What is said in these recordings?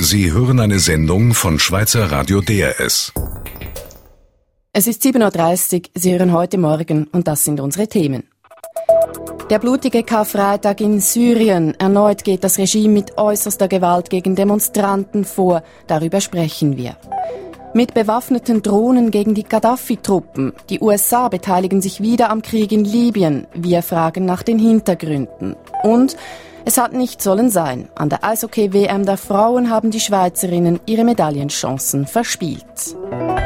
Sie hören eine Sendung von Schweizer Radio DRS. Es ist 7.30 Uhr, Sie hören heute Morgen und das sind unsere Themen. Der blutige Karfreitag in Syrien. Erneut geht das Regime mit äußerster Gewalt gegen Demonstranten vor. Darüber sprechen wir. Mit bewaffneten Drohnen gegen die Gaddafi-Truppen. Die USA beteiligen sich wieder am Krieg in Libyen. Wir fragen nach den Hintergründen. Und es hat nicht sollen sein. An der Eishockey-WM der Frauen haben die Schweizerinnen ihre Medaillenchancen verspielt.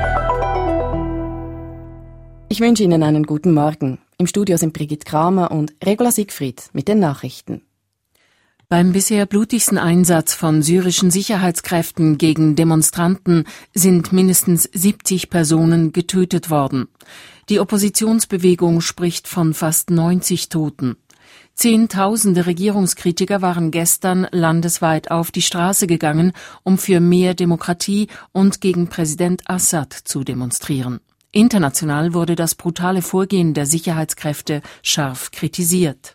Ich wünsche Ihnen einen guten Morgen. Im Studio sind Brigitte Kramer und Regula Siegfried mit den Nachrichten. Beim bisher blutigsten Einsatz von syrischen Sicherheitskräften gegen Demonstranten sind mindestens 70 Personen getötet worden. Die Oppositionsbewegung spricht von fast 90 Toten. Zehntausende Regierungskritiker waren gestern landesweit auf die Straße gegangen, um für mehr Demokratie und gegen Präsident Assad zu demonstrieren. International wurde das brutale Vorgehen der Sicherheitskräfte scharf kritisiert.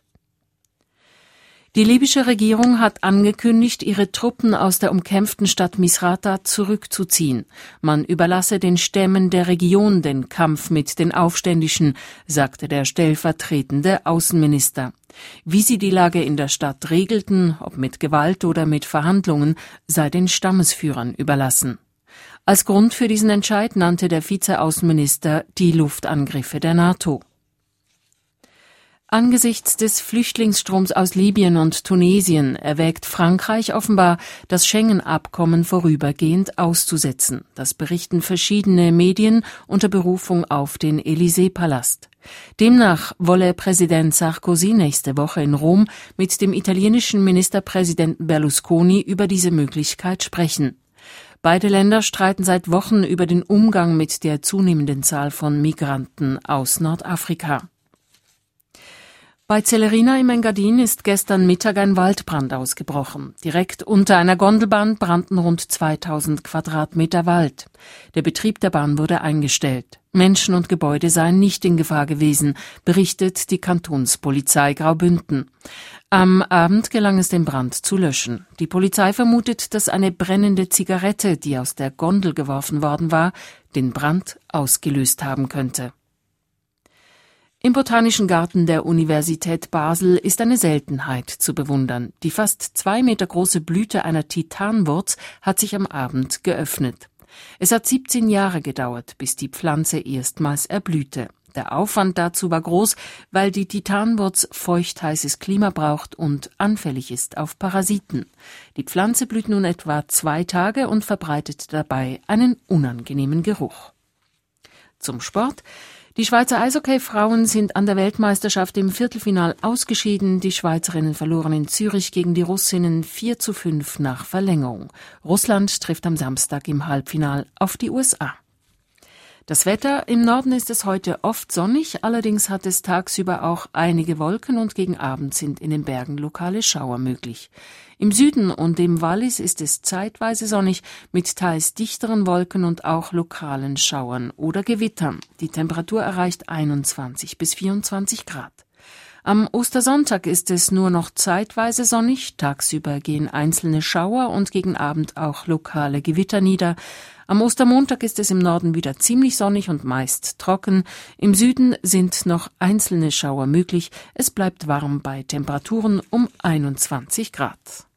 Die libysche Regierung hat angekündigt, ihre Truppen aus der umkämpften Stadt Misrata zurückzuziehen. Man überlasse den Stämmen der Region den Kampf mit den Aufständischen, sagte der stellvertretende Außenminister. Wie sie die Lage in der Stadt regelten, ob mit Gewalt oder mit Verhandlungen, sei den Stammesführern überlassen. Als Grund für diesen Entscheid nannte der Vizeaußenminister die Luftangriffe der NATO. Angesichts des Flüchtlingsstroms aus Libyen und Tunesien erwägt Frankreich offenbar, das Schengen-Abkommen vorübergehend auszusetzen. Das berichten verschiedene Medien unter Berufung auf den Élysée-Palast. Demnach wolle Präsident Sarkozy nächste Woche in Rom mit dem italienischen Ministerpräsidenten Berlusconi über diese Möglichkeit sprechen. Beide Länder streiten seit Wochen über den Umgang mit der zunehmenden Zahl von Migranten aus Nordafrika. Bei Celerina im Engadin ist gestern Mittag ein Waldbrand ausgebrochen. Direkt unter einer Gondelbahn brannten rund 2000 Quadratmeter Wald. Der Betrieb der Bahn wurde eingestellt. Menschen und Gebäude seien nicht in Gefahr gewesen, berichtet die Kantonspolizei Graubünden. Am Abend gelang es, den Brand zu löschen. Die Polizei vermutet, dass eine brennende Zigarette, die aus der Gondel geworfen worden war, den Brand ausgelöst haben könnte. Im Botanischen Garten der Universität Basel ist eine Seltenheit zu bewundern. Die fast 2 Meter große Blüte einer Titanwurz hat sich am Abend geöffnet. Es hat 17 Jahre gedauert, bis die Pflanze erstmals erblühte. Der Aufwand dazu war groß, weil die Titanwurz feuchtheißes Klima braucht und anfällig ist auf Parasiten. Die Pflanze blüht nun etwa 2 Tage und verbreitet dabei einen unangenehmen Geruch. Zum Sport. Die Schweizer Eishockey-Frauen sind an der Weltmeisterschaft im Viertelfinal ausgeschieden. Die Schweizerinnen verloren in Zürich gegen die Russinnen 4:5 nach Verlängerung. Russland trifft am Samstag im Halbfinal auf die USA. Das Wetter: Im Norden ist es heute oft sonnig, allerdings hat es tagsüber auch einige Wolken und gegen Abend sind in den Bergen lokale Schauer möglich. Im Süden und im Wallis ist es zeitweise sonnig mit teils dichteren Wolken und auch lokalen Schauern oder Gewittern. Die Temperatur erreicht 21 bis 24 Grad. Am Ostersonntag ist es nur noch zeitweise sonnig, tagsüber gehen einzelne Schauer und gegen Abend auch lokale Gewitter nieder. Am Ostermontag ist es im Norden wieder ziemlich sonnig und meist trocken. Im Süden sind noch einzelne Schauer möglich. Es bleibt warm bei Temperaturen um 21 Grad.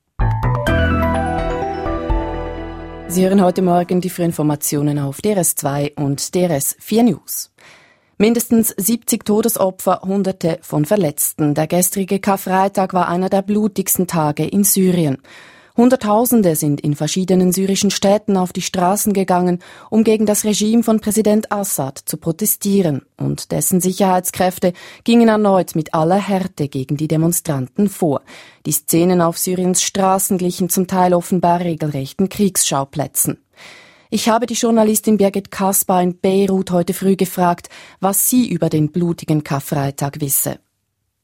Sie hören heute Morgen die Frühinformationen auf DRS2 und DRS4 News. Mindestens 70 Todesopfer, Hunderte von Verletzten. Der gestrige Karfreitag war einer der blutigsten Tage in Syrien. Hunderttausende sind in verschiedenen syrischen Städten auf die Straßen gegangen, um gegen das Regime von Präsident Assad zu protestieren. Und dessen Sicherheitskräfte gingen erneut mit aller Härte gegen die Demonstranten vor. Die Szenen auf Syriens Straßen glichen zum Teil offenbar regelrechten Kriegsschauplätzen. Ich habe die Journalistin Birgit Kaspar in Beirut heute früh gefragt, was sie über den blutigen Karfreitag wisse.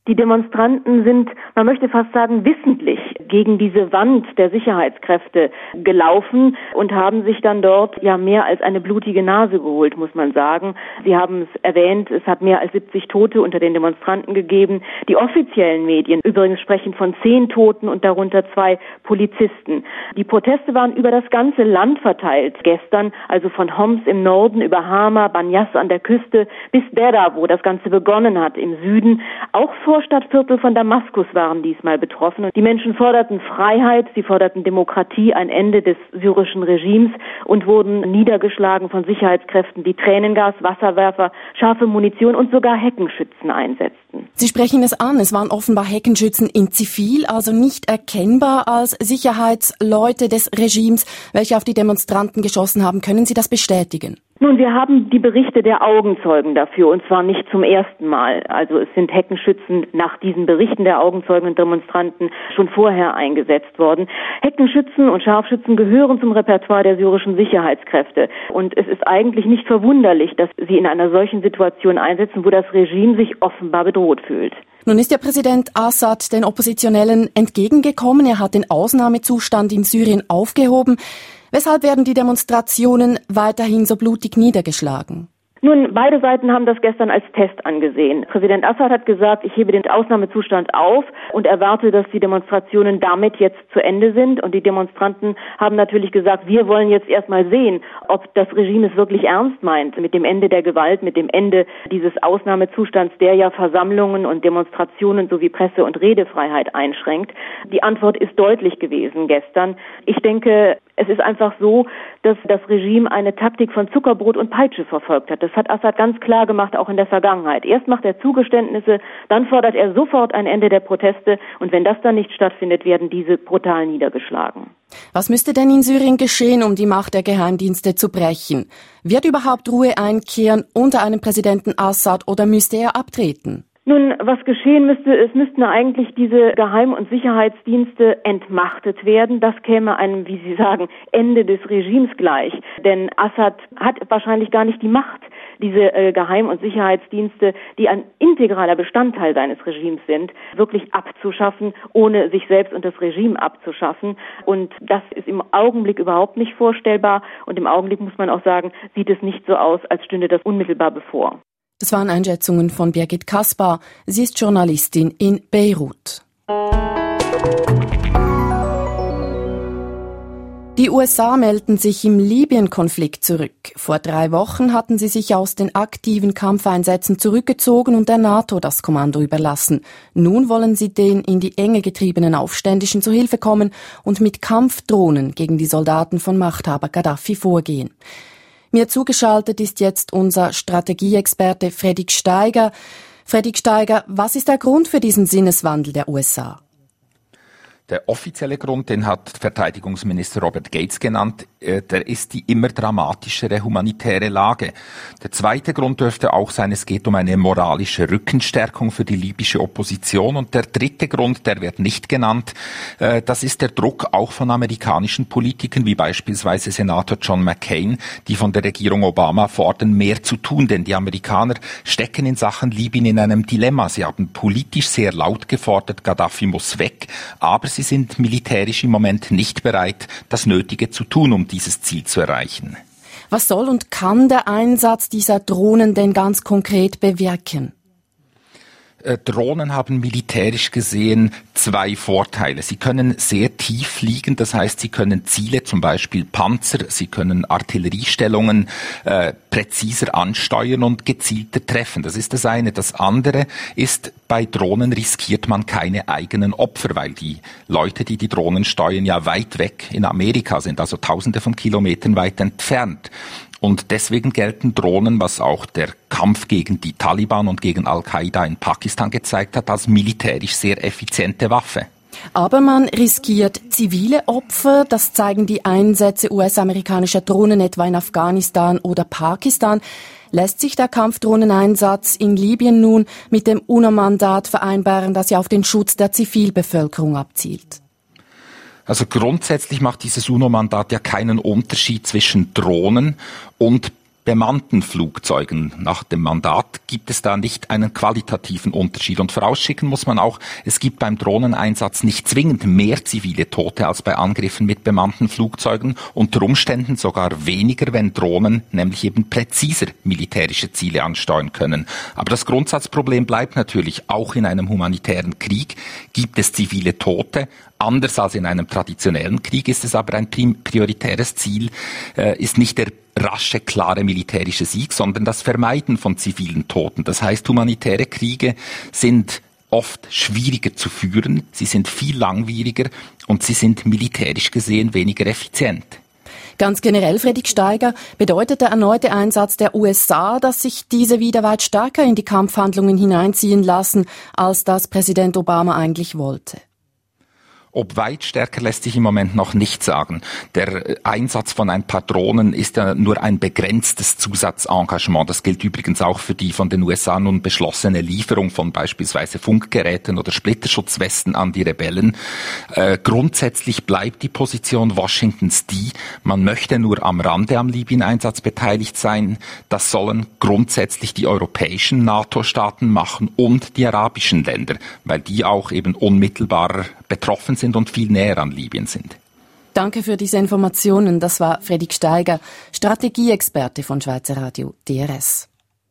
Die Demonstranten sind, man möchte fast sagen, wissentlich gegen diese Wand der Sicherheitskräfte gelaufen und haben sich dann dort ja mehr als eine blutige Nase geholt, muss man sagen. Sie haben es erwähnt, es hat mehr als 70 Tote unter den Demonstranten gegeben. Die offiziellen Medien übrigens sprechen von 10 Toten und darunter 2 Polizisten. Die Proteste waren über das ganze Land verteilt gestern, also von Homs im Norden über Hama, Banyas an der Küste bis Dera, wo das Ganze begonnen hat, im Süden. Auch Vorstadtviertel von Damaskus waren diesmal betroffen. Die Menschen forderten Freiheit, sie forderten Demokratie, ein Ende des syrischen Regimes und wurden niedergeschlagen von Sicherheitskräften, die Tränengas, Wasserwerfer, scharfe Munition und sogar Heckenschützen einsetzten. Sie sprechen es an, es waren offenbar Heckenschützen in Zivil, also nicht erkennbar als Sicherheitsleute des Regimes, welche auf die Demonstranten geschossen haben. Können Sie das bestätigen? Nun, wir haben die Berichte der Augenzeugen dafür, und zwar nicht zum ersten Mal. Also es sind Heckenschützen nach diesen Berichten der Augenzeugen und Demonstranten schon vorher eingesetzt worden. Heckenschützen und Scharfschützen gehören zum Repertoire der syrischen Sicherheitskräfte. Und es ist eigentlich nicht verwunderlich, dass sie in einer solchen Situation einsetzen, wo das Regime sich offenbar bedroht fühlt. Nun ist der Präsident Assad den Oppositionellen entgegengekommen. Er hat den Ausnahmezustand in Syrien aufgehoben. Weshalb werden die Demonstrationen weiterhin so blutig niedergeschlagen? Nun, beide Seiten haben das gestern als Test angesehen. Präsident Assad hat gesagt, ich hebe den Ausnahmezustand auf und erwarte, dass die Demonstrationen damit jetzt zu Ende sind. Und die Demonstranten haben natürlich gesagt, wir wollen jetzt erstmal sehen, ob das Regime es wirklich ernst meint mit dem Ende der Gewalt, mit dem Ende dieses Ausnahmezustands, der ja Versammlungen und Demonstrationen sowie Presse- und Redefreiheit einschränkt. Die Antwort ist deutlich gewesen gestern. Ich denke, es ist einfach so, dass das Regime eine Taktik von Zuckerbrot und Peitsche verfolgt hat. Das hat Assad ganz klar gemacht, auch in der Vergangenheit. Erst macht er Zugeständnisse, dann fordert er sofort ein Ende der Proteste und wenn das dann nicht stattfindet, werden diese brutal niedergeschlagen. Was müsste denn in Syrien geschehen, um die Macht der Geheimdienste zu brechen? Wird überhaupt Ruhe einkehren unter einem Präsidenten Assad oder müsste er abtreten? Nun, was geschehen müsste, es müssten eigentlich diese Geheim- und Sicherheitsdienste entmachtet werden. Das käme einem, wie Sie sagen, Ende des Regimes gleich. Denn Assad hat wahrscheinlich gar nicht die Macht, diese Geheim- und Sicherheitsdienste, die ein integraler Bestandteil seines Regimes sind, wirklich abzuschaffen, ohne sich selbst und das Regime abzuschaffen. Und das ist im Augenblick überhaupt nicht vorstellbar. Und im Augenblick muss man auch sagen, sieht es nicht so aus, als stünde das unmittelbar bevor. Das waren Einschätzungen von Birgit Kaspar. Sie ist Journalistin in Beirut. Die USA melden sich im Libyen-Konflikt zurück. Vor 3 Wochen hatten sie sich aus den aktiven Kampfeinsätzen zurückgezogen und der NATO das Kommando überlassen. Nun wollen sie den in die Enge getriebenen Aufständischen zu Hilfe kommen und mit Kampfdrohnen gegen die Soldaten von Machthaber Gaddafi vorgehen. Mir zugeschaltet ist jetzt unser Strategieexperte Fredrik Steiger. Fredrik Steiger, was ist der Grund für diesen Sinneswandel der USA? Der offizielle Grund, den hat Verteidigungsminister Robert Gates genannt, der ist die immer dramatischere humanitäre Lage. Der zweite Grund dürfte auch sein, es geht um eine moralische Rückenstärkung für die libysche Opposition. Und der dritte Grund, der wird nicht genannt, das ist der Druck auch von amerikanischen Politikern, wie beispielsweise Senator John McCain, die von der Regierung Obama fordern, mehr zu tun. Denn die Amerikaner stecken in Sachen Libyen in einem Dilemma. Sie haben politisch sehr laut gefordert, Gaddafi muss weg, aber sie sind militärisch im Moment nicht bereit, das Nötige zu tun, um dieses Ziel zu erreichen. Was soll und kann der Einsatz dieser Drohnen denn ganz konkret bewirken? Drohnen haben militärisch gesehen 2 Vorteile. Sie können sehr tief fliegen, das heißt, sie können Ziele, zum Beispiel Panzer, sie können Artilleriestellungen präziser ansteuern und gezielter treffen. Das ist das eine. Das andere ist, bei Drohnen riskiert man keine eigenen Opfer, weil die Leute, die die Drohnen steuern, ja weit weg in Amerika sind, also Tausende von Kilometern weit entfernt. Und deswegen gelten Drohnen, was auch der Kampf gegen die Taliban und gegen Al-Qaida in Pakistan gezeigt hat, als militärisch sehr effiziente Waffe. Aber man riskiert zivile Opfer, das zeigen die Einsätze US-amerikanischer Drohnen etwa in Afghanistan oder Pakistan. Lässt sich der Kampfdrohneneinsatz in Libyen nun mit dem UNO-Mandat vereinbaren, das ja auf den Schutz der Zivilbevölkerung abzielt? Also grundsätzlich macht dieses UNO-Mandat ja keinen Unterschied zwischen Drohnen und bemannten Flugzeugen nach dem Mandat gibt es da nicht einen qualitativen Unterschied. Und vorausschicken muss man auch, es gibt beim Drohneneinsatz nicht zwingend mehr zivile Tote als bei Angriffen mit bemannten Flugzeugen, unter Umständen sogar weniger, wenn Drohnen nämlich eben präziser militärische Ziele ansteuern können. Aber das Grundsatzproblem bleibt natürlich, auch in einem humanitären Krieg gibt es zivile Tote. Anders als in einem traditionellen Krieg ist es aber ein prioritäres Ziel, ist nicht der rasche, klare militärische Sieg, sondern das Vermeiden von zivilen Toten. Das heißt, humanitäre Kriege sind oft schwieriger zu führen, sie sind viel langwieriger und sie sind militärisch gesehen weniger effizient. Ganz generell, Fredrik Steiger, bedeutet der erneute Einsatz der USA, dass sich diese wieder weit stärker in die Kampfhandlungen hineinziehen lassen, als das Präsident Obama eigentlich wollte? Ob weit stärker lässt sich im Moment noch nicht sagen. Der Einsatz von ein paar Drohnen ist ja nur ein begrenztes Zusatzengagement. Das gilt übrigens auch für die von den USA nun beschlossene Lieferung von beispielsweise Funkgeräten oder Splitterschutzwesten an die Rebellen. Grundsätzlich bleibt die Position Washingtons die, man möchte nur am Rande am Libyen-Einsatz beteiligt sein. Das sollen grundsätzlich die europäischen NATO-Staaten machen und die arabischen Länder, weil die auch eben unmittelbar betroffen sind und viel näher an Libyen sind. Danke für diese Informationen. Das war Fredrik Steiger, Strategieexperte von Schweizer Radio DRS.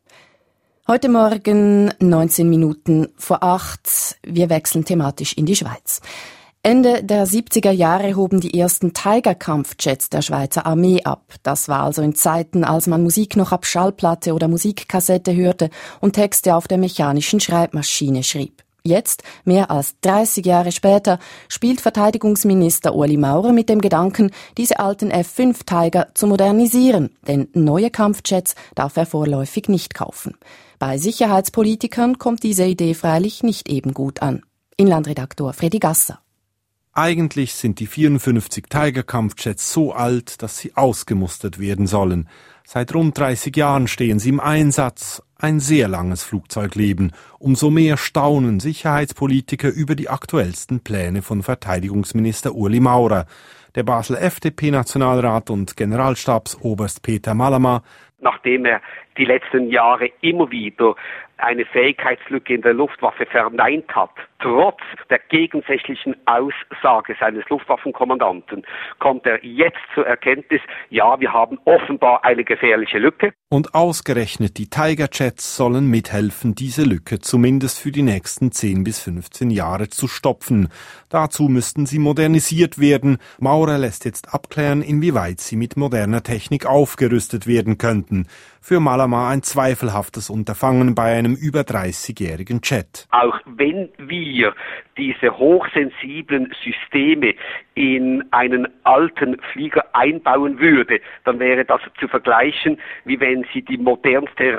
Heute Morgen 19 Minuten vor 8. Wir wechseln thematisch in die Schweiz. Ende der 70er Jahre hoben die ersten Tiger-Kampfjets der Schweizer Armee ab. Das war also in Zeiten, als man Musik noch ab Schallplatte oder Musikkassette hörte und Texte auf der mechanischen Schreibmaschine schrieb. Jetzt, mehr als 30 Jahre später, spielt Verteidigungsminister Ueli Maurer mit dem Gedanken, diese alten F-5 Tiger zu modernisieren, denn neue Kampfjets darf er vorläufig nicht kaufen. Bei Sicherheitspolitikern kommt diese Idee freilich nicht eben gut an. Inlandredaktor Fredi Gasser. Eigentlich sind die 54 Tiger-Kampfjets so alt, dass sie ausgemustert werden sollen. Seit rund 30 Jahren stehen sie im Einsatz. Ein sehr langes Flugzeugleben. Umso mehr staunen Sicherheitspolitiker über die aktuellsten Pläne von Verteidigungsminister Ueli Maurer. Der Basel FDP-Nationalrat und Generalstabsoberst Peter Malama. Nachdem er die letzten Jahre immer wieder eine Fähigkeitslücke in der Luftwaffe verneint hat, trotz der gegensätzlichen Aussage seines Luftwaffenkommandanten, kommt er jetzt zur Erkenntnis, ja, wir haben offenbar eine gefährliche Lücke. Und ausgerechnet die Tiger-Jets sollen mithelfen, diese Lücke zumindest für die nächsten 10 bis 15 Jahre zu stopfen. Dazu müssten sie modernisiert werden. Maurer lässt jetzt abklären, inwieweit sie mit moderner Technik aufgerüstet werden könnten. Für Malama ein zweifelhaftes Unterfangen bei einem über 30-jährigen Jet. Auch wenn wir diese hochsensiblen Systeme in einen alten Flieger einbauen würde, dann wäre das zu vergleichen, wie wenn Sie die modernste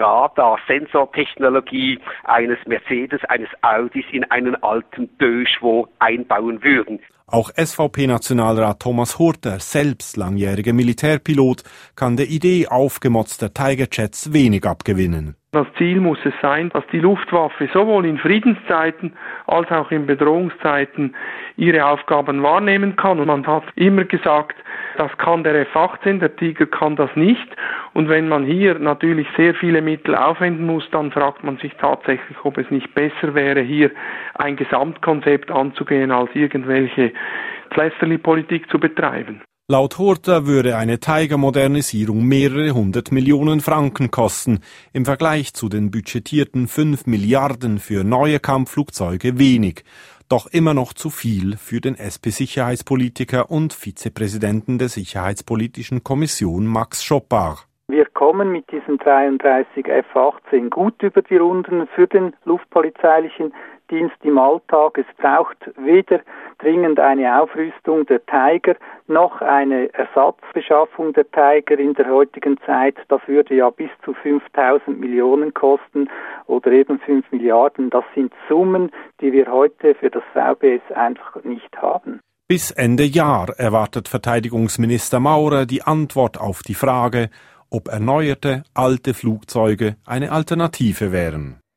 Radar-Sensortechnologie eines Mercedes, eines Audis in einen alten Deux-Chevaux einbauen würden. Auch SVP-Nationalrat Thomas Hurter, selbst langjähriger Militärpilot, kann der Idee aufgemotzter Tiger-Jets wenig abgewinnen. Das Ziel muss es sein, dass die Luftwaffe sowohl in Friedenszeiten als auch in Bedrohungszeiten ihre Aufgaben wahrnehmen kann. Und man hat immer gesagt, das kann der F-18, der Tiger kann das nicht. Und wenn man hier natürlich sehr viele Mittel aufwenden muss, dann fragt man sich tatsächlich, ob es nicht besser wäre, hier ein Gesamtkonzept anzugehen, als irgendwelche Pflästerli-Politik zu betreiben. Laut Hurter würde eine Tiger-Modernisierung mehrere 100 Millionen Franken kosten. Im Vergleich zu den budgetierten 5 Milliarden für neue Kampfflugzeuge wenig. Doch immer noch zu viel für den SP-Sicherheitspolitiker und Vizepräsidenten der Sicherheitspolitischen Kommission Max Schoppach. Wir kommen mit diesen 33 F-18 gut über die Runden für den luftpolizeilichen Dienst im Alltag. Es braucht weder dringend eine Aufrüstung der Tiger noch eine Ersatzbeschaffung der Tiger in der heutigen Zeit. Das würde ja bis zu 5.000 Millionen kosten oder eben 5 Milliarden. Das sind Summen, die wir heute für das VBS einfach nicht haben. Bis Ende Jahr erwartet Verteidigungsminister Maurer die Antwort auf die Frage, ob erneuerte, alte Flugzeuge eine Alternative wären.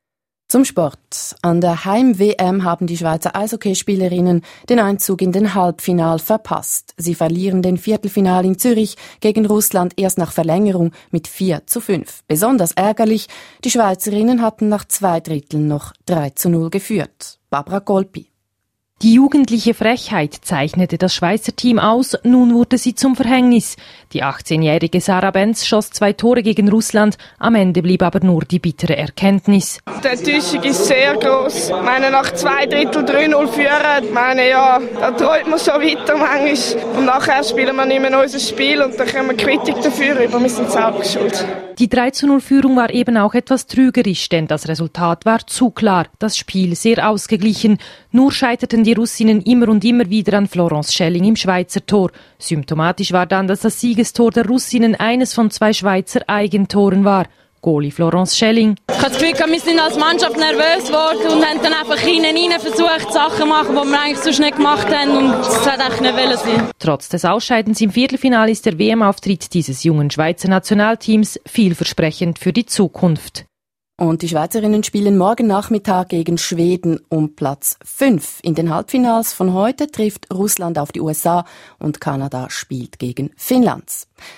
Zum Sport. An der Heim-WM haben die Schweizer Eishockeyspielerinnen den Einzug in den Halbfinal verpasst. Sie verlieren den Viertelfinal in Zürich gegen Russland erst nach Verlängerung mit 4:5. Besonders ärgerlich, die Schweizerinnen hatten nach 2 Dritteln noch 3:0 geführt. Barbara Golpi. Die jugendliche Frechheit zeichnete das Schweizer Team aus, nun wurde sie zum Verhängnis. Die 18-jährige Sarah Benz schoss 2 Tore gegen Russland, am Ende blieb aber nur die bittere Erkenntnis. Die Enttäuschung ist sehr gross. Ich meine, nach 2 Drittel 3:0 führen, ich meine, ja, da träumt man schon weiter manchmal. Und nachher spielen wir nicht mehr unser Spiel und dann können wir Kritik dafür über, wir sind selber schuld. Die 3:0-Führung war eben auch etwas trügerisch, denn das Resultat war zu klar, das Spiel sehr ausgeglichen. Nur scheiterten die Russinnen immer und immer wieder an Florence Schelling im Schweizer Tor. Symptomatisch war dann, dass das Siegestor der Russinnen eines von 2 Schweizer Eigentoren war. Goalie Florence Schelling. Ich habe das Gefühl, wir sind als Mannschaft nervös geworden und haben dann einfach hinein versucht, Sachen zu machen, die wir eigentlich sonst nicht gemacht haben und das hat eigentlich nicht sein. Trotz des Ausscheidens im Viertelfinale ist der WM-Auftritt dieses jungen Schweizer Nationalteams vielversprechend für die Zukunft. Und die Schweizerinnen spielen morgen Nachmittag gegen Schweden um Platz 5. In den Halbfinals von heute trifft Russland auf die USA und Kanada spielt gegen Finnland.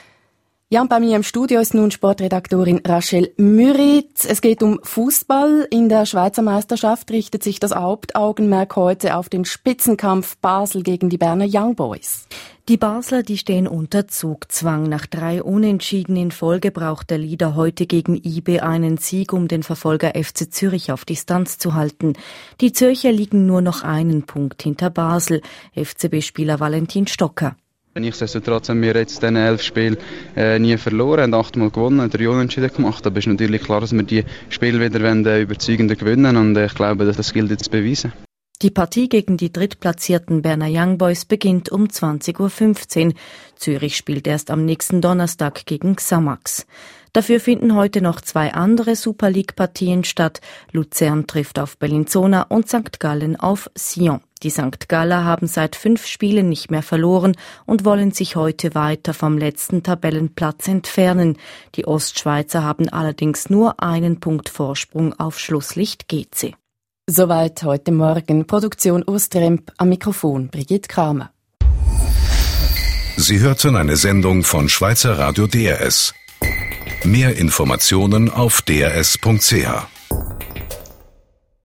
Ja, und bei mir im Studio ist nun Sportredaktorin Rachel Müritz. Es geht um Fußball. In der Schweizer Meisterschaft richtet sich das Hauptaugenmerk heute auf den Spitzenkampf Basel gegen die Berner Young Boys. Die Basler, die stehen unter Zugzwang. Nach 3 Unentschieden in Folge braucht der Leader heute gegen IB einen Sieg, um den Verfolger FC Zürich auf Distanz zu halten. Die Zürcher liegen nur noch 1 Punkt hinter Basel. FCB-Spieler Valentin Stocker. Nichtsdestotrotz haben wir jetzt in 11 Spielen nie verloren, haben 8-mal gewonnen, 3 Unentschieden gemacht. Aber es ist natürlich klar, dass wir die Spiele wieder überzeugender gewinnen und ich glaube, das gilt jetzt zu beweisen. Die Partie gegen die drittplatzierten Berner Young Boys beginnt um 20:15 Uhr. Zürich spielt erst am nächsten Donnerstag gegen Xamax. Dafür finden heute noch 2 andere Super League-Partien statt. Luzern trifft auf Bellinzona und St. Gallen auf Sion. Die St. Galler haben seit 5 Spielen nicht mehr verloren und wollen sich heute weiter vom letzten Tabellenplatz entfernen. Die Ostschweizer haben allerdings nur 1 Punkt Vorsprung auf Schlusslicht GC. Soweit heute Morgen. Produktion Urs Tremp, am Mikrofon Brigitte Kramer. Sie hörten eine Sendung von Schweizer Radio DRS. Mehr Informationen auf drs.ch.